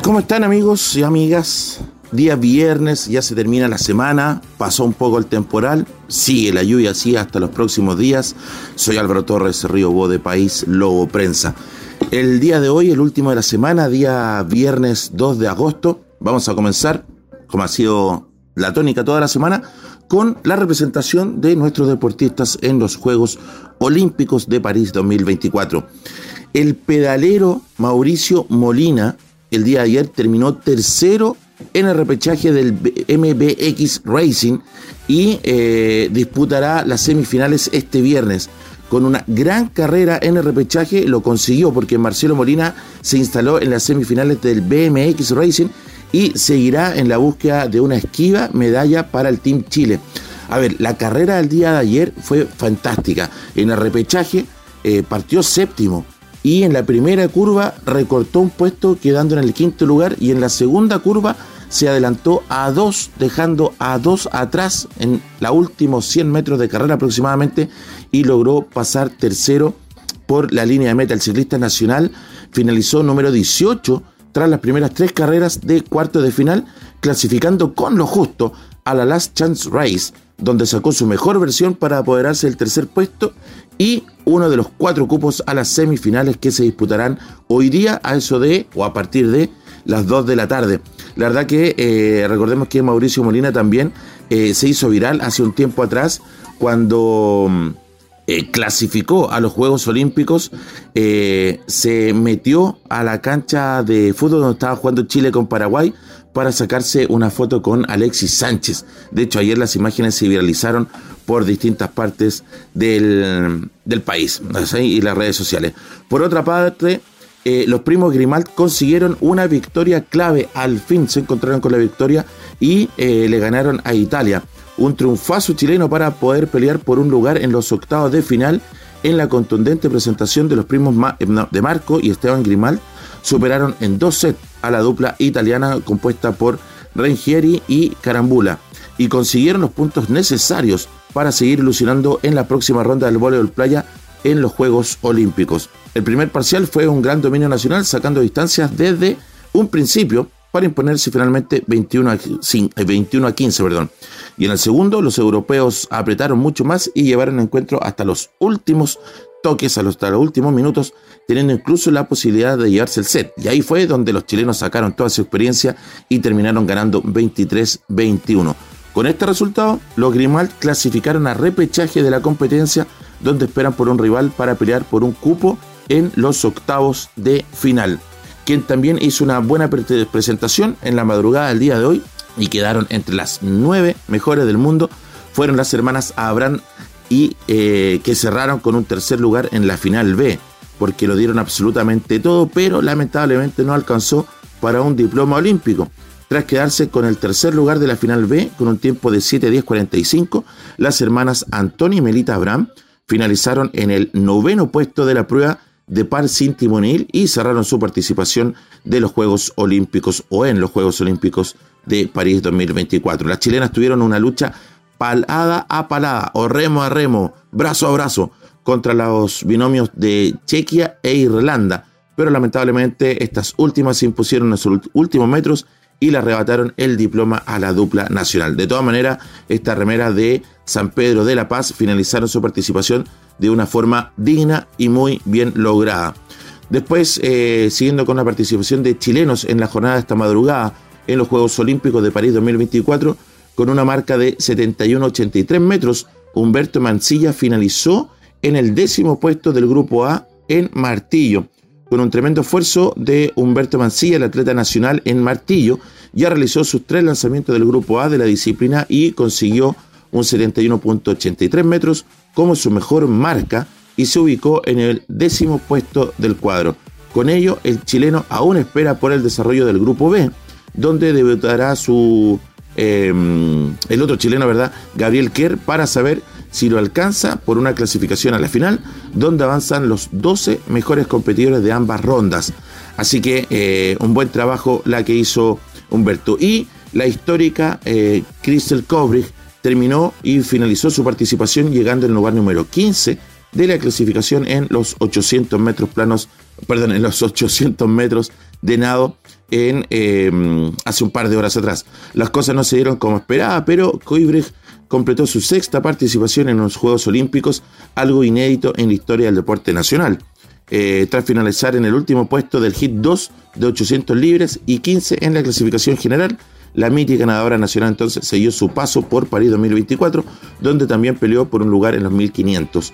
¿Cómo están, amigos y amigas? Día viernes, ya se termina la semana, pasó un poco el temporal, sigue la lluvia así hasta los próximos días. Soy Álvaro Torres, Río Bo de País Lobo Prensa. El día de hoy, el último de la semana, día viernes 2 de agosto, vamos a comenzar, como ha sido la tónica toda la semana, con la representación de nuestros deportistas en los Juegos Olímpicos de París 2024. El pedalero Mauricio Molina, el día de ayer, terminó tercero en el repechaje del MBX Racing y disputará las semifinales este viernes. Con una gran carrera en el repechaje lo consiguió, porque Marcelo Molina se instaló en las semifinales del BMX Racing y seguirá en la búsqueda de una esquiva medalla para el Team Chile. A ver, la carrera del día de ayer fue fantástica. En el repechaje partió séptimo y en la primera curva recortó un puesto quedando en el quinto lugar, y en la segunda curva se adelantó a 2, dejando a 2 atrás en los últimos 100 metros de carrera aproximadamente, y logró pasar tercero por la línea de meta. El ciclista nacional finalizó número 18 tras las primeras 3 carreras de cuarto de final, clasificando con lo justo a la Last Chance Race, donde sacó su mejor versión para apoderarse del tercer puesto y uno de los 4 cupos a las semifinales que se disputarán hoy día a partir de las 2 de la tarde. La verdad que recordemos que Mauricio Molina también se hizo viral hace un tiempo atrás cuando clasificó a los Juegos Olímpicos. Se metió a la cancha de fútbol donde estaba jugando Chile con Paraguay para sacarse una foto con Alexis Sánchez. De hecho, ayer las imágenes se viralizaron por distintas partes del país, ¿sí? Y las redes sociales. Por otra parte, los primos Grimalt consiguieron una victoria clave. Al fin se encontraron con la victoria y le ganaron a Italia. Un triunfazo chileno para poder pelear por un lugar en los octavos de final. En la contundente presentación de los primos de Marco y Esteban Grimalt, superaron en 2 sets a la dupla italiana compuesta por Rengieri y Carambula, y consiguieron los puntos necesarios para seguir ilusionando en la próxima ronda del voleibol playa en los Juegos Olímpicos. El primer parcial fue un gran dominio nacional, sacando distancias desde un principio para imponerse finalmente 21 a 15. Y en el segundo, los europeos apretaron mucho más y llevaron el encuentro hasta los últimos toques, hasta los últimos minutos, teniendo incluso la posibilidad de llevarse el set. Y ahí fue donde los chilenos sacaron toda su experiencia y terminaron ganando 23-21. Con este resultado, los Grimalt clasificaron a repechaje de la competencia, donde esperan por un rival para pelear por un cupo en los octavos de final. Quien también hizo una buena presentación en la madrugada del día de hoy y quedaron entre las 9 mejores del mundo fueron las hermanas Abraham, y que cerraron con un tercer lugar en la final B, porque lo dieron absolutamente todo, pero lamentablemente no alcanzó para un diploma olímpico. Tras quedarse con el tercer lugar de la final B con un tiempo de 7:10:45, las hermanas Antonia y Melita Abraham finalizaron en el 9º puesto de la prueba de par sin timonil y cerraron su participación de los Juegos Olímpicos en los Juegos Olímpicos de París 2024. Las chilenas tuvieron una lucha palada a palada o remo a remo, brazo a brazo, contra los binomios de Chequia e Irlanda, pero lamentablemente estas últimas se impusieron en los últimos metros y le arrebataron el diploma a la dupla nacional. De todas maneras, estas remeras de San Pedro de la Paz finalizaron su participación de una forma digna y muy bien lograda. Después, siguiendo con la participación de chilenos en la jornada de esta madrugada en los Juegos Olímpicos de París 2024, con una marca de 71,83 metros, Humberto Mancilla finalizó en el 10º puesto del grupo A en martillo. Con un tremendo esfuerzo de Humberto Mancilla, el atleta nacional en martillo ya realizó sus 3 lanzamientos del grupo A de la disciplina y consiguió un 71,83 metros como su mejor marca y se ubicó en el 10º puesto del cuadro. Con ello, el chileno aún espera por el desarrollo del grupo B, donde debutará el otro chileno, Gabriel Kerr, para saber si lo alcanza por una clasificación a la final, donde avanzan los 12 mejores competidores de ambas rondas. Así que un buen trabajo la que hizo Humberto. Y la histórica Crystal Kobrich terminó y finalizó su participación llegando en el lugar número 15 de la clasificación en los 800 metros planos, en los 800 metros de nado hace un par de horas atrás. Las cosas no se dieron como esperaba, pero Huybrecht completó su sexta participación en los Juegos Olímpicos, algo inédito en la historia del deporte nacional. Tras finalizar en el último puesto del HIIT 2 de 800 libres y 15 en la clasificación general, la mítica ganadora nacional entonces siguió su paso por París 2024, donde también peleó por un lugar en los 1500.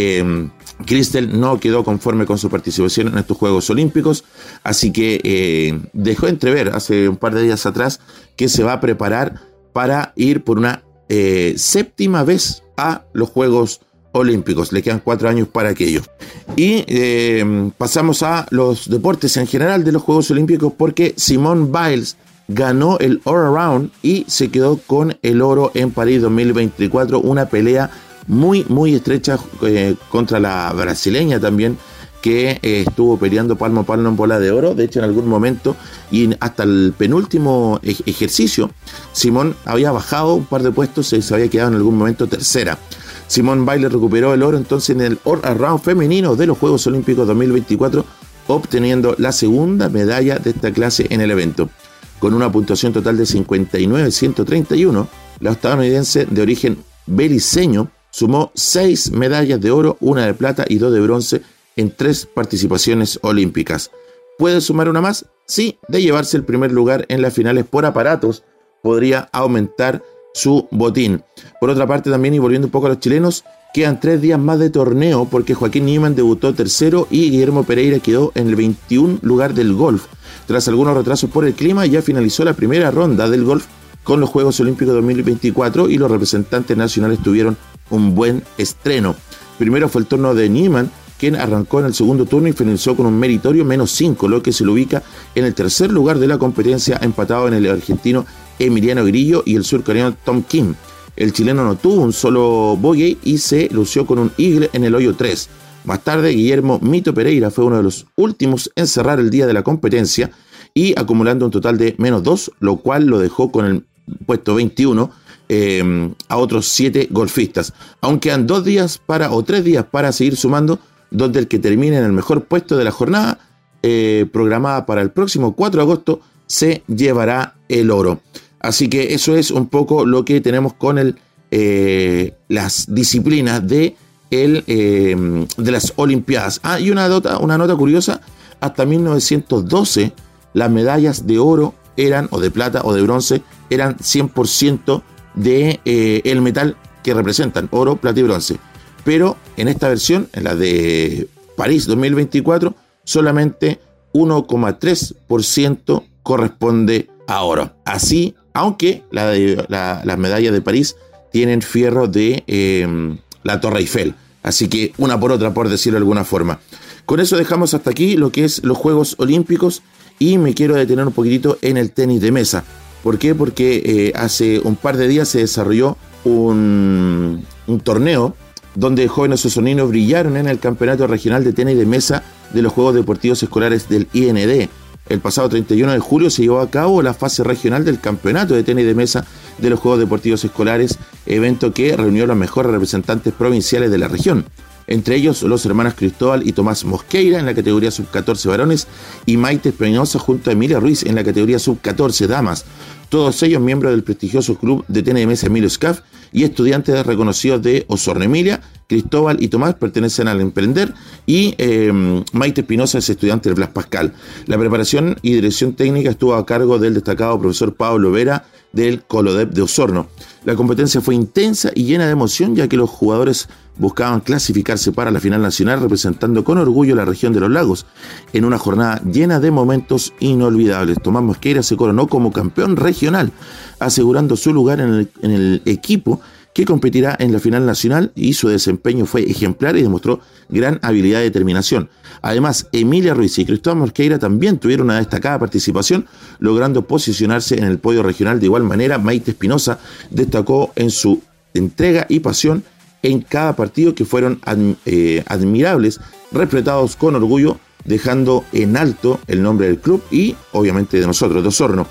Cristel no quedó conforme con su participación en estos Juegos Olímpicos, así que dejó entrever hace un par de días atrás que se va a preparar para ir por una séptima vez a los Juegos Olímpicos. Le quedan 4 años para aquello. Y pasamos a los deportes en general de los Juegos Olímpicos, porque Simone Biles ganó el All Around y se quedó con el oro en París 2024, una pelea muy estrecha contra la brasileña también, que estuvo peleando palmo a palmo en bola de oro. De hecho, en algún momento y hasta el penúltimo ejercicio, Simone había bajado un par de puestos y se había quedado en algún momento tercera. Simone Biles recuperó el oro entonces en el All Around femenino de los Juegos Olímpicos 2024, obteniendo la segunda medalla de esta clase en el evento. Con una puntuación total de 59-131, la estadounidense de origen beliceño sumó 6 medallas de oro, 1 de plata y 2 de bronce en 3 participaciones olímpicas. ¿Puede sumar una más? Sí, de llevarse el primer lugar en las finales por aparatos, podría aumentar su botín. Por otra parte también, y volviendo un poco a los chilenos, quedan 3 días más de torneo, porque Joaquín Niemann debutó tercero y Guillermo Pereira quedó en el 21 lugar del golf. Tras algunos retrasos por el clima, ya finalizó la primera ronda del golf con los Juegos Olímpicos 2024 y los representantes nacionales tuvieron un buen estreno. Primero fue el turno de Niemann, quien arrancó en el segundo turno y finalizó con un meritorio -5, lo que se lo ubica en el tercer lugar de la competencia, empatado en el argentino Emiliano Grillo y el surcoreano Tom Kim. El chileno no tuvo un solo bogey y se lució con un eagle en el hoyo 3. Más tarde, Guillermo Mito Pereira fue uno de los últimos en cerrar el día de la competencia y acumulando un total de -2, lo cual lo dejó con el puesto 21 a otros 7 golfistas. Aunque quedan 3 días para seguir sumando, donde el que termine en el mejor puesto de la jornada, programada para el próximo 4 de agosto, se llevará el oro. Así que eso es un poco lo que tenemos con las disciplinas de las Olimpiadas. Y una nota curiosa: hasta 1912 las medallas de oro eran, o de plata o de bronce, eran 100% de el metal que representan, oro, plata y bronce. Pero en esta versión, en la de París 2024, solamente 1,3% corresponde a oro. Así, aunque las medallas de París tienen fierro de la Torre Eiffel. Así que una por otra, por decirlo de alguna forma. Con eso dejamos hasta aquí lo que es los Juegos Olímpicos y me quiero detener un poquitito en el tenis de mesa. ¿Por qué? Porque hace un par de días se desarrolló un torneo donde jóvenes osoninos brillaron en el Campeonato Regional de Tenis de Mesa de los Juegos Deportivos Escolares del IND. El pasado 31 de julio se llevó a cabo la fase regional del Campeonato de Tenis de Mesa de los Juegos Deportivos Escolares, evento que reunió a los mejores representantes provinciales de la región. Entre ellos los hermanos Cristóbal y Tomás Mosqueira en la categoría sub-14 varones y Maite Espinosa junto a Emilia Ruiz en la categoría sub-14 damas. Todos ellos miembros del prestigioso club de tenis de mesa Emilio Scaff y estudiantes reconocidos de Osorno. Emilia, Cristóbal y Tomás pertenecen al Emprender y Maite Espinosa es estudiante del Blas Pascal. La preparación y dirección técnica estuvo a cargo del destacado profesor Pablo Vera del Colodep de Osorno. La competencia fue intensa y llena de emoción, ya que los jugadores buscaban clasificarse para la final nacional representando con orgullo la región de los lagos en una jornada llena de momentos inolvidables. Tomás Mosqueira se coronó como campeón regional, asegurando su lugar en el equipo que competirá en la final nacional, y su desempeño fue ejemplar y demostró gran habilidad y determinación. Además, Emilia Ruiz y Cristóbal Mosqueira también tuvieron una destacada participación, logrando posicionarse en el podio regional. De igual manera, Maite Espinosa destacó en su entrega y pasión en cada partido, que fueron admirables, respetados con orgullo, dejando en alto el nombre del club y obviamente de nosotros, de Osorno.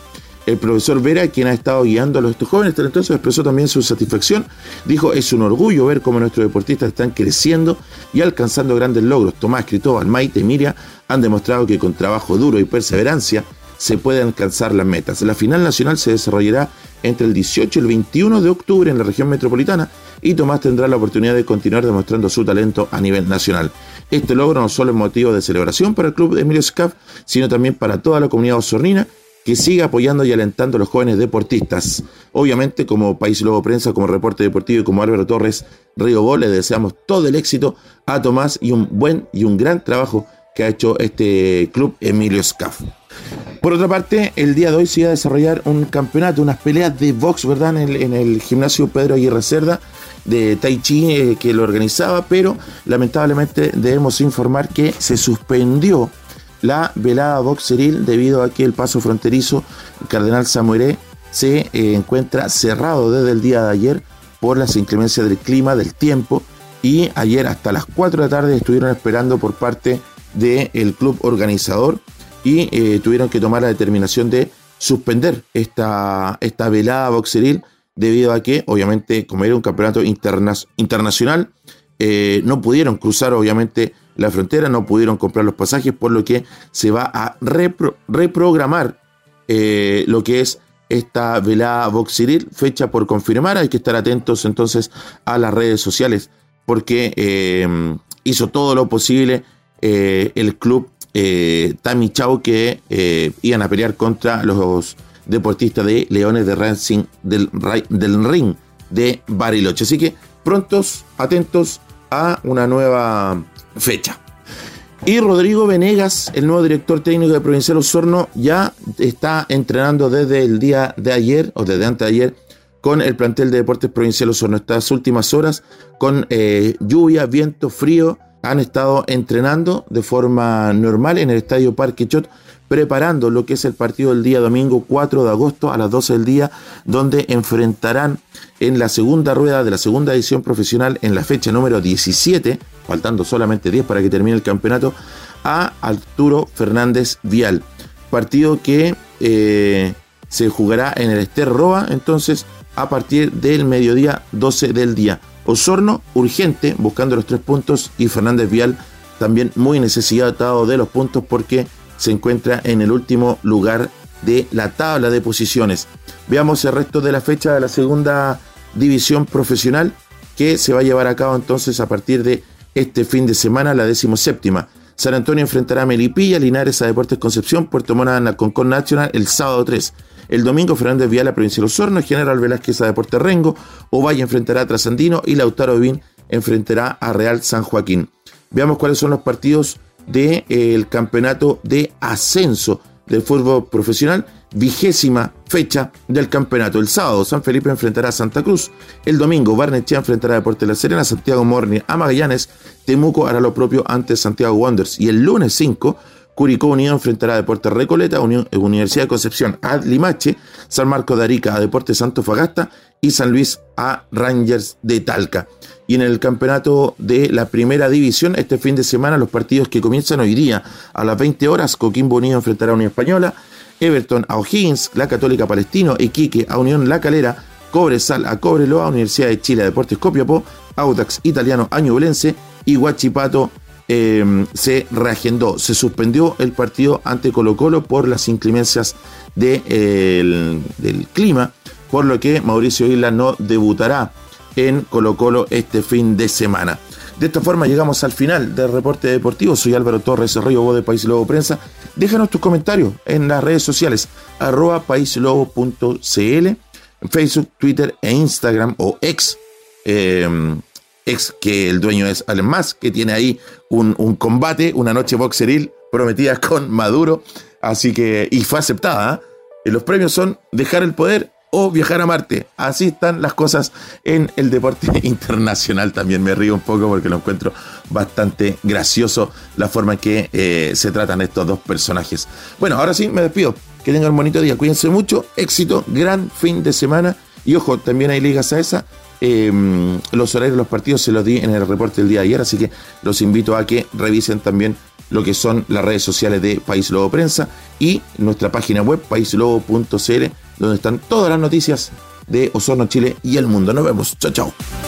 El profesor Vera, quien ha estado guiando a estos jóvenes talentosos, expresó también su satisfacción. Dijo: es un orgullo ver cómo nuestros deportistas están creciendo y alcanzando grandes logros. Tomás, Cristóbal, Maite y Miria han demostrado que con trabajo duro y perseverancia se pueden alcanzar las metas. La final nacional se desarrollará entre el 18 y el 21 de octubre en la región metropolitana y Tomás tendrá la oportunidad de continuar demostrando su talento a nivel nacional. Este logro no solo es motivo de celebración para el club Emilio Scaf, sino también para toda la comunidad osornina, que siga apoyando y alentando a los jóvenes deportistas. Obviamente, como País Lobo Prensa, como Reporte Deportivo y como Álvaro Torres Río Bo, le deseamos todo el éxito a Tomás y un buen y un gran trabajo que ha hecho este club Emilio Scaf. Por otra parte, el día de hoy se iba a desarrollar un campeonato, unas peleas de box, ¿verdad? En el gimnasio Pedro Aguirre Cerda de Tai Chi que lo organizaba, pero lamentablemente debemos informar que se suspendió la velada boxeril debido a que el paso fronterizo Cardenal Samuel se encuentra cerrado desde el día de ayer por las inclemencias del clima, del tiempo, y ayer hasta las 4 de la tarde estuvieron esperando por parte del club organizador y tuvieron que tomar la determinación de suspender esta velada boxeril debido a que, obviamente, como era un campeonato internacional, no pudieron cruzar, obviamente, la frontera, no pudieron comprar los pasajes, por lo que se va a reprogramar lo que es esta velada boxeril, fecha por confirmar. Hay que estar atentos entonces a las redes sociales, porque hizo todo lo posible el club Tami Chau, que iban a pelear contra los deportistas de Leones de Racing del Ring de Bariloche. Así que prontos, atentos a una nueva fecha. Y Rodrigo Venegas, el nuevo director técnico de Provincial Osorno, ya está entrenando desde el día de ayer o desde antes de ayer con el plantel de Deportes Provincial Osorno. Estas últimas horas, con lluvia, viento, frío, han estado entrenando de forma normal en el Estadio Parque Chot, preparando lo que es el partido del día domingo 4 de agosto a las 12 del día, donde enfrentarán en la segunda rueda de la segunda edición profesional, en la fecha número 17, faltando solamente 10 para que termine el campeonato, a Arturo Fernández Vial. Partido que se jugará en el Ester Roa, entonces a partir del mediodía 12 del día. Osorno urgente, buscando los 3 puntos, y Fernández Vial también muy necesitado de los puntos porque se encuentra en el último lugar de la tabla de posiciones. Veamos el resto de la fecha de la segunda división profesional, que se va a llevar a cabo entonces a partir de este fin de semana, la 17ª. San Antonio enfrentará a Melipilla, Linares a Deportes Concepción, Puerto Montt a Concón Nacional el sábado 3. El domingo, Fernández Vial a Provincial Osorno, General Velázquez a Deportes Rengo, Ovalle enfrentará a Trasandino y Lautaro Bin enfrentará a Real San Joaquín. Veamos cuáles son los partidos del campeonato de ascenso del fútbol profesional, 20ª fecha del campeonato. El sábado, San Felipe enfrentará a Santa Cruz. El domingo, Barnechea enfrentará a Deportes La Serena, Santiago Morning a Magallanes, Temuco hará lo propio ante Santiago Wanderers. Y el lunes 5, Curicó Unido enfrentará a Deportes Recoleta, Universidad de Concepción a Limache, San Marcos de Arica a Deportes Antofagasta y San Luis a Rangers de Talca. Y en el campeonato de la primera división, este fin de semana, los partidos que comienzan hoy día a las 20 horas, Coquimbo Unido enfrentará a Unión Española, Everton a O'Higgins, La Católica Palestino, Iquique a Unión La Calera, Cobresal a Cobreloa, Universidad de Chile a Deportes Copiapó, Audax Italiano a Ñublense y Huachipato se reagendó. Se suspendió el partido ante Colo-Colo por las inclemencias del clima, por lo que Mauricio Isla no debutará en Colo-Colo este fin de semana. De esta forma llegamos al final del reporte deportivo. Soy Álvaro Torres Río Bo de País Lobo Prensa. Déjanos tus comentarios en las redes sociales @paislobo.cl, en Facebook, Twitter e Instagram, o ex que el dueño es Alan Musk, que tiene ahí un combate, una noche boxeril prometida con Maduro, así que, y fue aceptada, ¿eh? Los premios son dejar el poder o viajar a Marte. Así están las cosas en el deporte internacional. También me río un poco porque lo encuentro bastante gracioso la forma en que se tratan estos dos personajes. Bueno, ahora sí me despido. Que tengan un bonito día, cuídense mucho, éxito, gran fin de semana. Y ojo, también hay ligas a esa. Los horarios de los partidos se los di en el reporte del día de ayer, así que los invito a que revisen también lo que son las redes sociales de País Lobo Prensa y nuestra página web paislobo.cl, donde están todas las noticias de Osorno, Chile y el mundo. Nos vemos. Chao, chao.